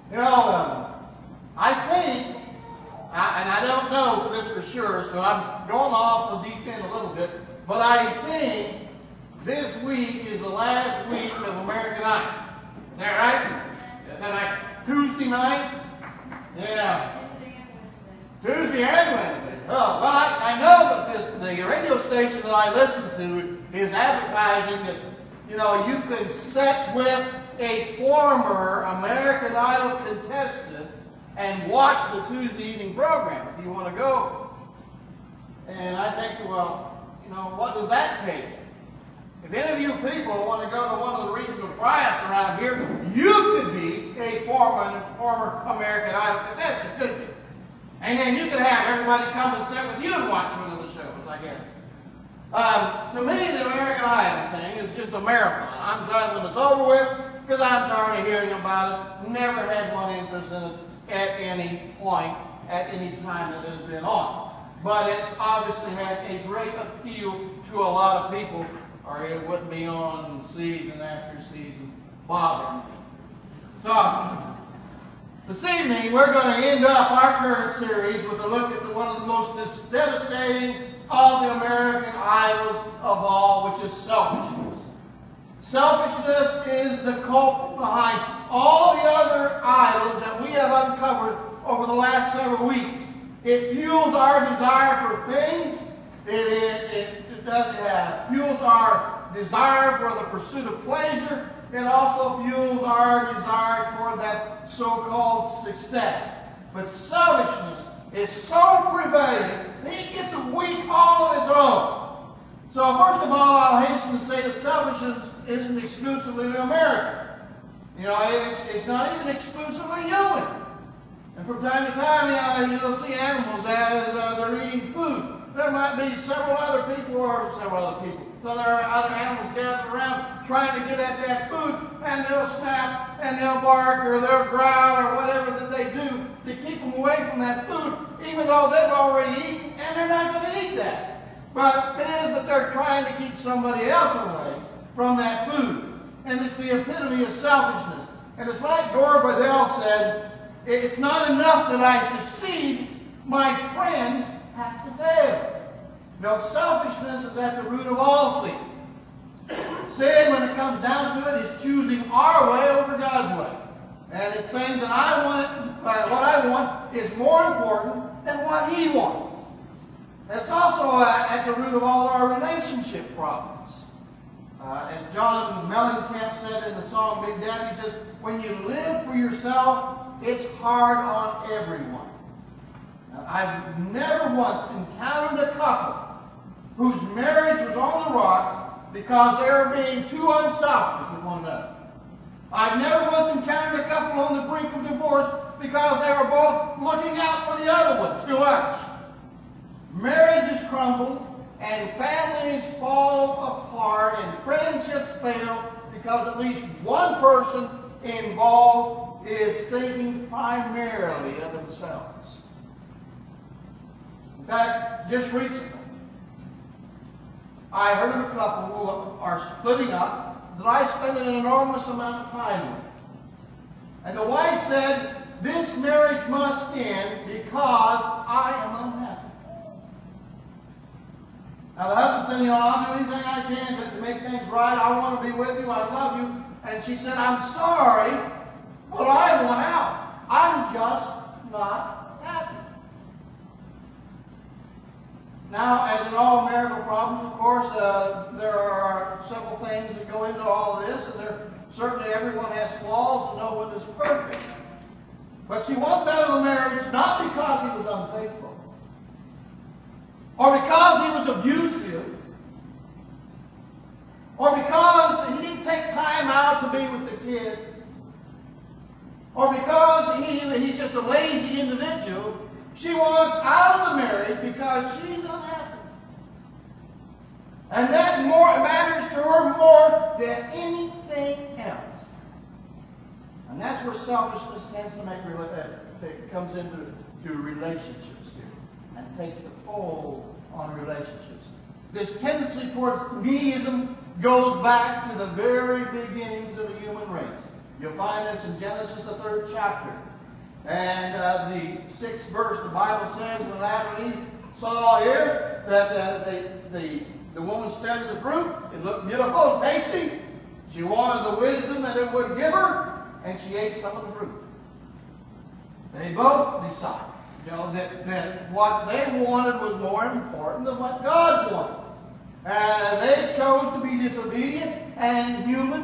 You know, I think, and I don't know this for sure, so I'm going off the deep end a little bit, but I think this week is the last week of American Idol. Is that right? Is that like Tuesday night? Yeah. Tuesday and Wednesday. Oh, well, I know that the radio station that I listen to is advertising that, you know, you can sit with a former American Idol contestant and watch the Tuesday evening program if you want to go. And I think, well, you know, what does that take? If any of you people want to go to one of the regional tryouts around here, you could be a former American Idol contestant, couldn't you? And then you could have everybody come and sit with you and watch one of the shows, I guess. To me, the American Idol thing is just a marathon. I'm done when it's over with because I'm tired of hearing about it. Never had one interest in it at any point, at any time that it has been on. But it's obviously had a great appeal to a lot of people, or it wouldn't be on season after season bothering me. So, this evening, we're going to end up our current series with a look at one of the most devastating of the American idols of all, which is selfishness. Selfishness is the culprit behind all the other idols that we have uncovered over the last several weeks. It fuels our desire for things. It fuels our desire for the pursuit of pleasure. It also fuels our desire for that so-called success. But selfishness is so prevailing that it gets a weak all of its own. So first of all, I'll hasten to say that selfishness isn't exclusively American. You know, it's not even exclusively human. And from time to time, you'll see animals as they're eating food. There might be several other people. So there are other animals gathered around trying to get at that food, and they'll snap, and they'll bark, or they'll growl, or whatever that they do to keep them away from that food, even though they've already eaten, and they're not going to eat that. But it is that they're trying to keep somebody else away from that food. And it's the epitome of selfishness. And it's like Gore Vidal said, it's not enough that I succeed, my friends have to fail. Now, selfishness is at the root of all sin. Sin, when it comes down to it, is choosing our way over God's way. And it's saying that what I want is more important than what He wants. That's also at the root of all our relationship problems. As John Mellencamp said in the song Big Daddy, he says, when you live for yourself, it's hard on everyone. Now, I've never once encountered a couple whose marriage was on the rocks because they were being too unselfish with one another. I've never once encountered a couple on the brink of divorce because they were both looking out for the other one too much. Marriages crumble, and families fall apart, and friendships fail because at least one person involved is thinking primarily of themselves. In fact, just recently, I heard of a couple who are splitting up that I spent an enormous amount of time with. And the wife said, this marriage must end because I am unhappy. Now the husband said, I'll do anything I can to make things right. I want to be with you. I love you. And she said, I'm sorry, but I want out. I'm just not happy. Now, as in all marital problems, of course, there are several things that go into all of this, and certainly everyone has flaws and no one is perfect. But she wants out of the marriage not because he was unfaithful, or because he was abusive, or because he didn't take time out to be with the kids, or because he's just a lazy individual. She wants out of the marriage because she's unhappy. And that matters to her more than anything else. And that's where selfishness tends to comes into relationships here and takes the toll on relationships. This tendency towards meism goes back to the very beginnings of the human race. You'll find this in Genesis, the 3rd chapter. And the 6th verse, the Bible says, when Adam and Eve saw here that the woman studied the fruit, it looked beautiful and tasty. She wanted the wisdom that it would give her, and she ate some of the fruit. They both decided, that what they wanted was more important than what God wanted. They chose to be disobedient, and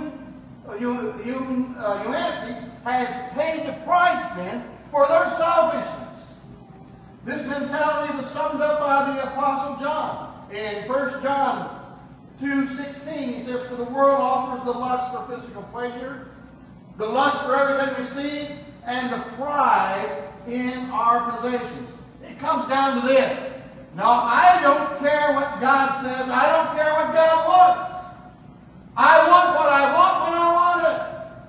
humanity has paid the price then for their selfishness. This mentality was summed up by the Apostle John. In 1 John 2:16, he says, "For the world offers the lust for physical pleasure, the lust for everything we see, and the pride in our possessions." It comes down to this. Now, I don't care what God says. I don't care what God wants. I want what I want when I want it.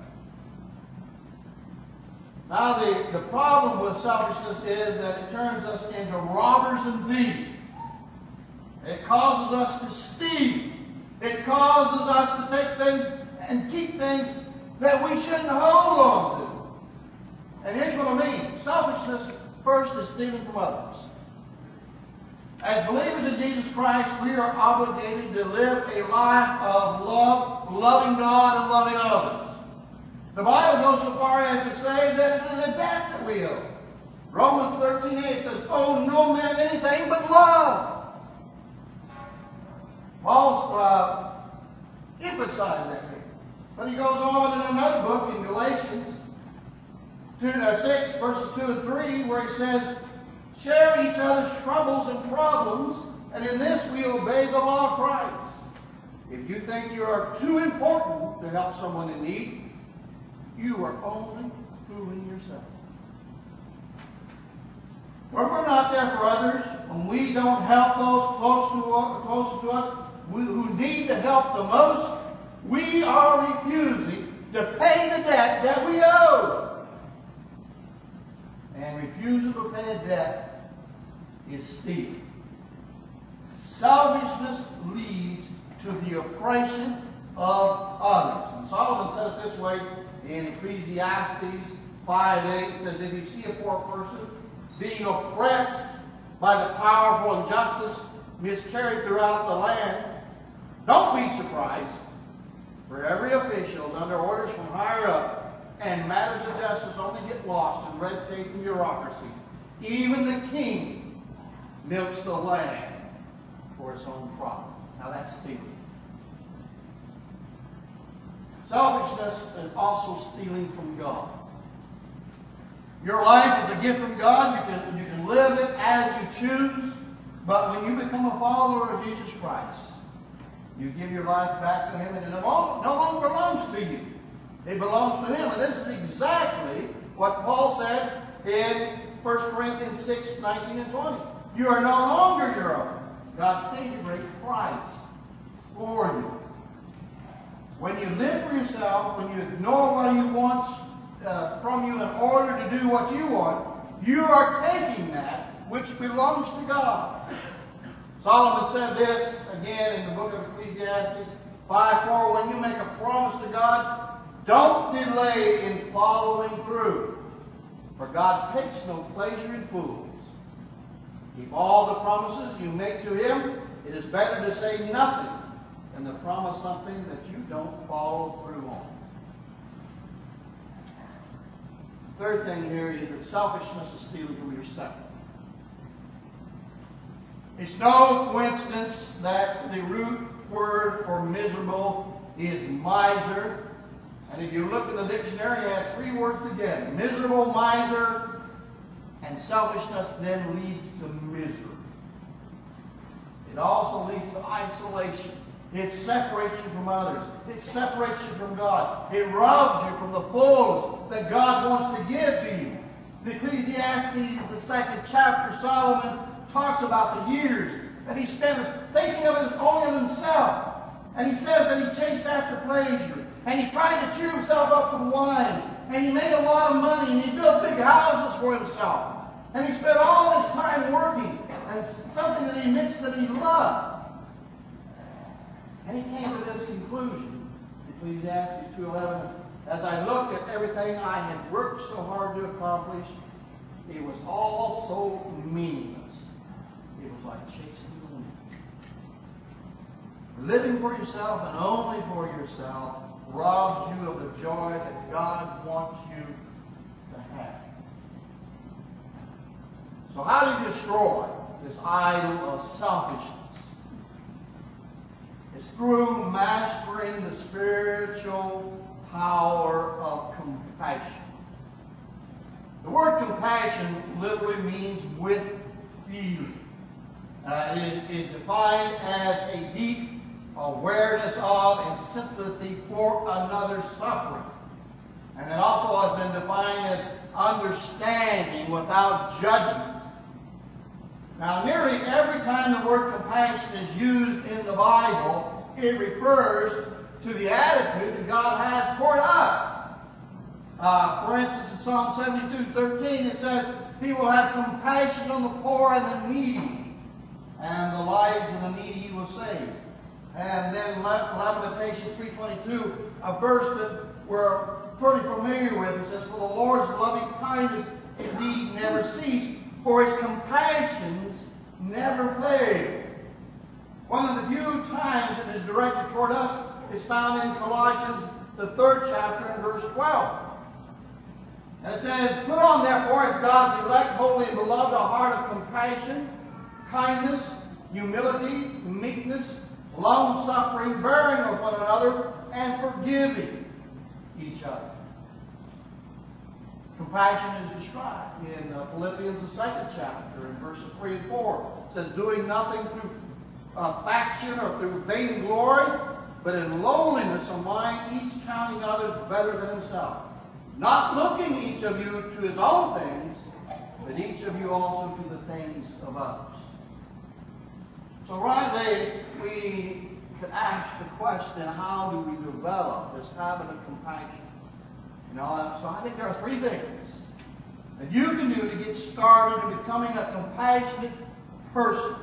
Now, the problem with selfishness is that it turns us into robbers and thieves. It causes us to steal. It causes us to take things and keep things that we shouldn't hold on to. And here's what I mean. Selfishness, first, is stealing from others. As believers in Jesus Christ, we are obligated to live a life of love, loving God and loving others. The Bible goes so far as to say that it is a debt that we owe. Romans 13:8 says, "Owe no man anything but love." Paul emphasized that here. But he goes on in another book, in Galatians 6, verses 2 and 3, where he says, "Share each other's troubles and problems, and in this we obey the law of Christ." If you think you are too important to help someone in need, you are only fooling yourself. When we're not there for others, when we don't help those close to us who need the help the most, we are refusing to pay the debt that we owe. And refusal to pay a debt is stealing. Selfishness leads to the oppression of others. And Solomon said it this way in Ecclesiastes 5:8. It says, "If you see a poor person being oppressed by the powerful injustice miscarried throughout the land, don't be surprised, for every official is under orders from higher up, and matters of justice only get lost in red tape and bureaucracy. Even the king milks the land for its own profit." Now that's stealing. Selfishness is also stealing from God. Your life is a gift from God. You can live it as you choose. But when you become a follower of Jesus Christ, you give your life back to Him, and it no longer belongs to you. It belongs to Him. And this is exactly what Paul said in 1 Corinthians 6:19 and 20. You are no longer your own. God paid a great price for you. When you live for yourself, when you ignore what He wants from you in order to do what you want, you are taking that which belongs to God. Solomon said this again in the book of Ecclesiastes 5:4, "When you make a promise to God, don't delay in following through, for God takes no pleasure in fools. Keep all the promises you make to Him. It is better to say nothing than to promise something that you don't follow through on." Third thing here is that selfishness is stealing from yourself. It's no coincidence that the root word for miserable is miser. And if you look in the dictionary, it has three words together. Miserable, miser, and selfishness then leads to misery. It also leads to isolation. It separates you from others. It separates you from God. It robs you from the fullness that God wants to give to you. In Ecclesiastes, the 2nd chapter, Solomon talks about the years that he spent thinking of only of himself. And he says that he chased after pleasure. And he tried to cheer himself up with wine. And he made a lot of money. And he built big houses for himself. And he spent all his time working. And something that he admits that he loved. And he came to this conclusion, Ecclesiastes 2:11, as I looked at everything I had worked so hard to accomplish, it was all so meaningless. It was like chasing the wind. Living for yourself and only for yourself robs you of the joy that God wants you to have. So how do you destroy this idol of selfishness? It's through mastering the spiritual power of compassion. The word compassion literally means with feeling. It is defined as a deep awareness of and sympathy for another's suffering. And it also has been defined as understanding without judgment. Now, nearly every time the word compassion is used in the Bible, it refers to the attitude that God has toward us. For instance, in Psalm 72:13, it says, He will have compassion on the poor and the needy, and the lives of the needy He will save. And then Lamentations 3:22, a verse that we're pretty familiar with, it says, For the Lord's loving kindness indeed never cease, for His compassions never fail. One of the few times it is directed toward us is found in Colossians, the 3rd chapter, and verse 12. And it says, Put on therefore as God's elect, holy and beloved, a heart of compassion, kindness, humility, meekness, long-suffering, bearing with one another, and forgiving each other. Compassion is described in Philippians, the 2nd chapter, in verses 3 and 4. It says, Doing nothing through faction or through vainglory, but in lowliness of mind, each counting others better than himself. Not looking each of you to his own things, but each of you also to the things of others. So rightly, we could ask the question, how do we develop this habit of compassion? So I think there are 3 things that you can do to get started in becoming a compassionate person.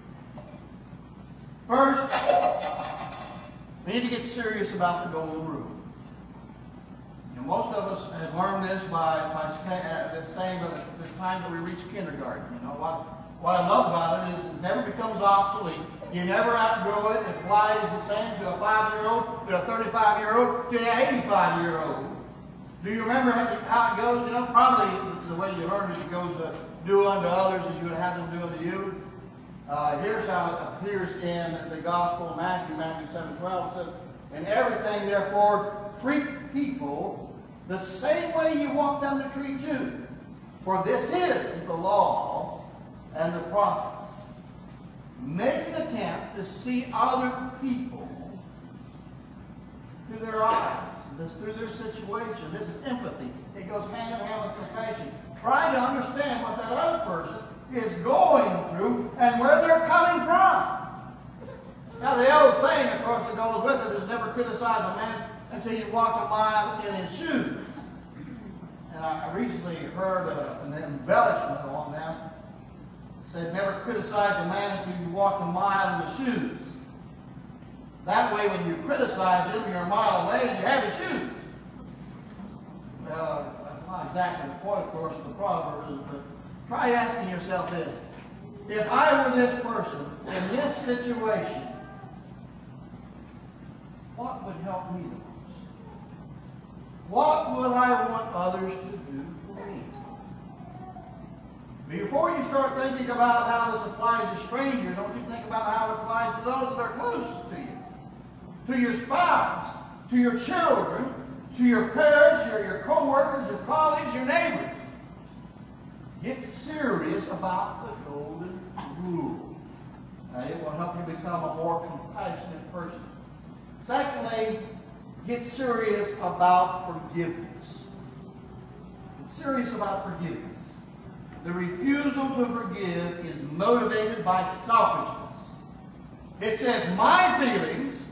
First, we need to get serious about the golden rule. Most of us have learned this by saying by the time that we reach kindergarten. What I love about it is it never becomes obsolete. You never outgrow it. It applies the same to a 5-year-old, to a 35-year-old, to an 85-year-old. Do you remember how it goes? Probably the way you learned it goes, do unto others as you would have them do unto you. Here's how it appears in the Gospel of Matthew 7:12. It says, In everything, therefore, treat people the same way you want them to treat you. For this is the law and the prophets. Make an attempt to see other people through their eyes, through their situation. This is empathy. It goes hand in hand with compassion. Try to understand what that other person is going through and where they're coming from. Now, the old saying, of course, that goes with it is never criticize a man until you walk a mile in his shoes. And I recently heard an embellishment on that. It said, never criticize a man until you walk a mile in the shoes. That way, when you criticize him, you're a mile away and you have his shoes. Well, that's not exactly the point, of course, of the proverb, but try asking yourself this. If I were this person in this situation, what would help me the most? What would I want others to do for me? Before you start thinking about how this applies to strangers, don't you think about how it applies to those that are closest to you? To your spouse, to your children, to your parents, your co-workers, your colleagues, your neighbors. Get serious about the golden rule. It will help you become a more compassionate person. Secondly, get serious about forgiveness. Get serious about forgiveness. The refusal to forgive is motivated by selfishness. It says, my feelings,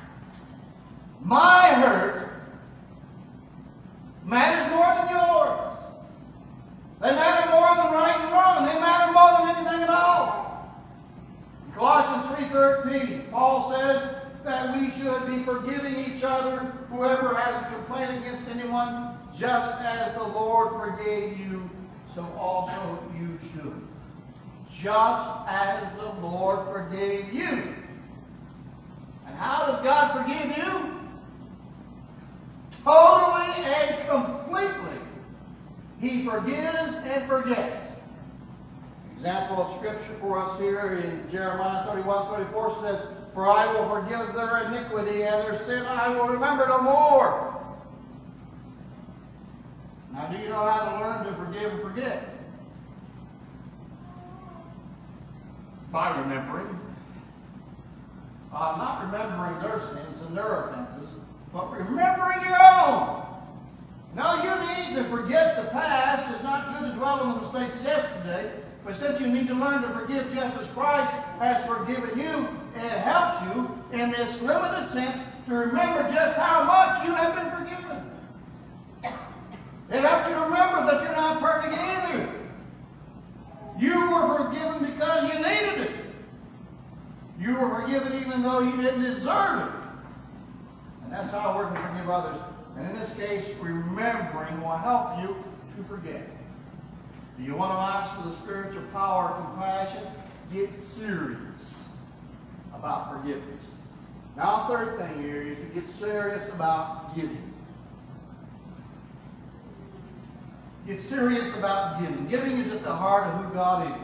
my hurt, matters more than yours. They matter more than right and wrong. They matter more than anything at all. In Colossians 3:13, Paul says that we should be forgiving each other whoever has a complaint against anyone, just as the Lord forgave you, so also you should. Just as the Lord forgave you. And how does God forgive you? Totally and completely. He forgives and forgets. Example of scripture for us here in Jeremiah 31:34 says, "For I will forgive their iniquity, and their sin I will remember no more." Now, do you know how to learn to forgive and forget? By remembering. Not remembering their sins and their offenses, but remembering your own. Now, you need to forget the past. It's not good to dwell on the mistakes of yesterday. But since you need to learn to forgive just as Christ has forgiven you, it helps you in this limited sense to remember just how much you have been forgiven. It helps you to remember that you're not perfect either. You were forgiven because you needed it. You were forgiven even though you didn't deserve it. And that's how we're to forgive others. And in this case, remembering will help you to forget. Do you want to ask for the spiritual power of compassion? Get serious about forgiveness. Now, third thing here is to get serious about giving. Get serious about giving. Giving is at the heart of who God is.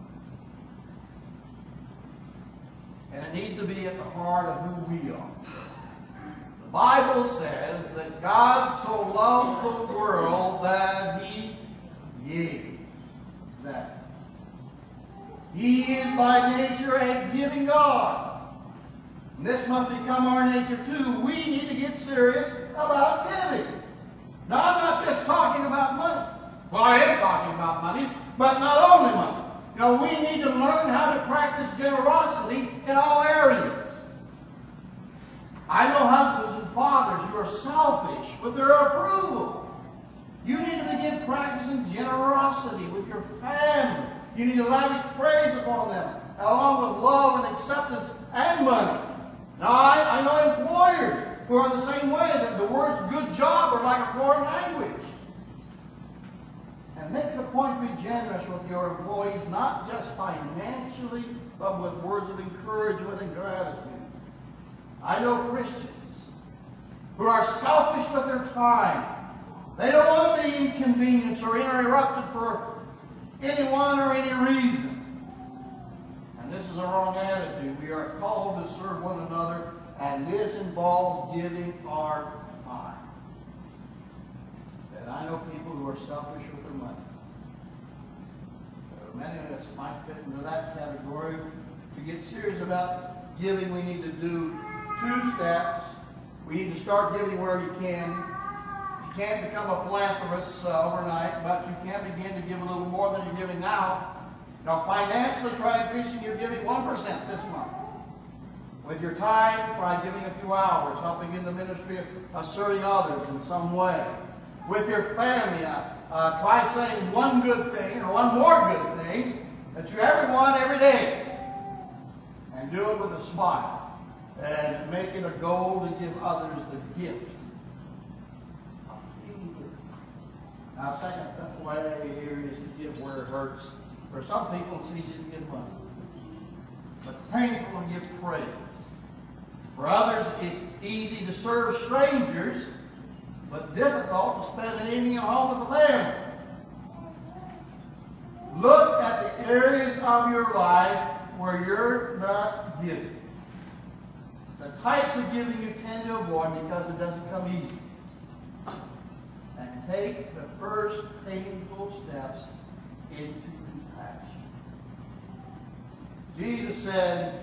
And it needs to be at the heart of who we are. The Bible says that God so loved the world that He gave. That He is by nature a giving God. And this must become our nature too. We need to get serious about giving. Now, I'm not just talking about money. Well, I am talking about money, but not only money. You know, we need to learn how to practice generosity in all areas. I know husbands and fathers who are selfish with their approval. You need to begin practicing generosity with your family. You need to lavish praise upon them, along with love and acceptance and money. Now, I know employers who are the same way, that the words good job are like a foreign language. And make it a point to be generous with your employees, not just financially, but with words of encouragement and gratitude. I know Christians who are selfish with their time. They don't want to be inconvenienced or interrupted for anyone or any reason. And this is a wrong attitude. We are called to serve one another, and this involves giving our time. And I know people who are selfish with their money. There are many of us might fit into that category. To get serious about giving, we need to do 2 steps. We need to start giving where you can. You can't become a philanthropist overnight, but you can begin to give a little more than you're giving now. Now, financially, try increasing your giving 1% this month. With your time, try giving a few hours, helping in the ministry of serving others in some way. With your family, try saying one good thing or one more good thing that you ever want every day. And do it with a smile. And make it a goal to give others the gift of feeling good. Now, second way here is to give where it hurts. For some people, it's easy to give money, but painful to give praise. For others, it's easy to serve strangers, but difficult to spend an evening at home with the family. Look at the areas of your life where you're not giving. The types of giving you tend to avoid because it doesn't come easy. And take the first painful steps into compassion. Jesus said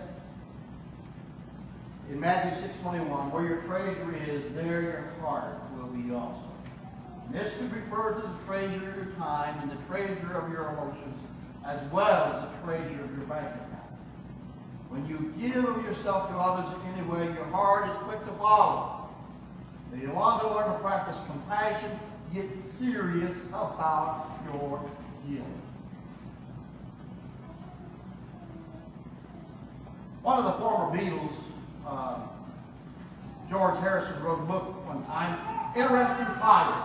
in Matthew 6:21, where your treasure is, there your heart will be also. And this could refer to the treasure of your time and the treasure of your emotions, as well as the treasure of your bank account. When you give of yourself to others in any way, your heart is quick to follow. If you want to learn to practice compassion, get serious about your giving. One of the former Beatles George Harrison wrote a book one time, interesting title,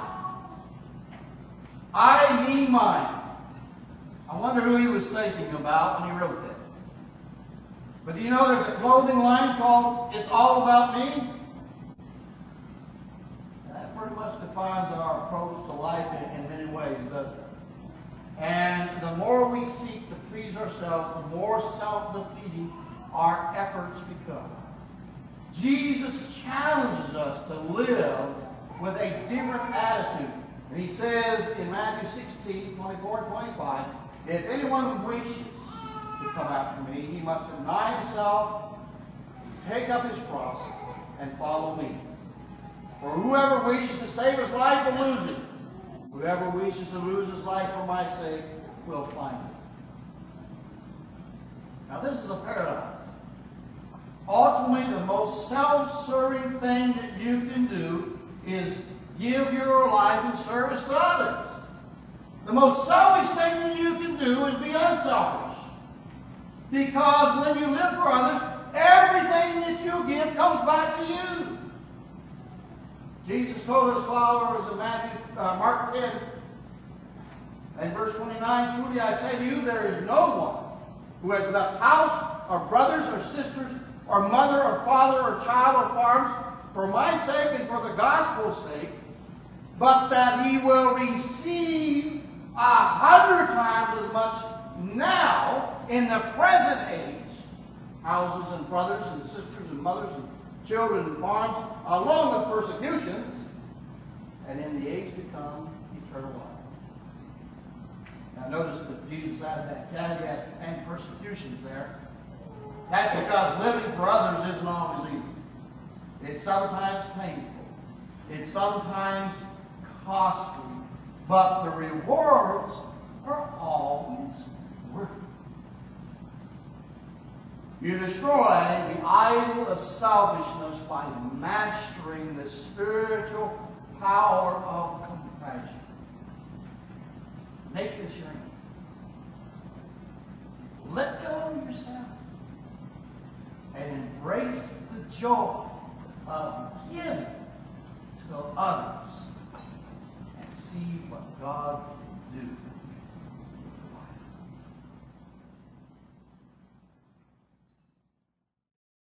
I Me Mine. I wonder who he was thinking about when he wrote that. But do you know there's a clothing line called It's All About Me? That pretty much defines our approach to life in many ways, doesn't it? And the more we seek to please ourselves, the more self-defeating our efforts become. Jesus challenges us to live with a different attitude. And he says in Matthew 16, 24 and 25, if anyone wishes to come after me, he must deny himself, take up his cross, and follow me. For whoever wishes to save his life will lose it. Whoever wishes to lose his life for my sake will find it. Now this is a paradox. Ultimately, the most self-serving thing that you can do is give your life in service to others. The most selfish thing that you can do is be unselfish. Because when you live for others, everything that you give comes back to you. Jesus told his followers in Mark 10 and verse 29, truly I say to you, there is no one who has left house or brothers or sisters or mother or father or child or farms for my sake and for the gospel's sake, but that he will receive 100 times as much now in the present age, houses and brothers and sisters and mothers and children and farms, along with persecutions, and in the age to come, eternal life. Now notice that Jesus added that caveat and persecutions there. That's because living for others isn't always easy. It's sometimes painful. It's sometimes costly. But the rewards are always worth it. You destroy the idol of selfishness by mastering the spiritual power of compassion. Make this your aim. Let go of yourself and embrace the joy of giving to others and see what God can do.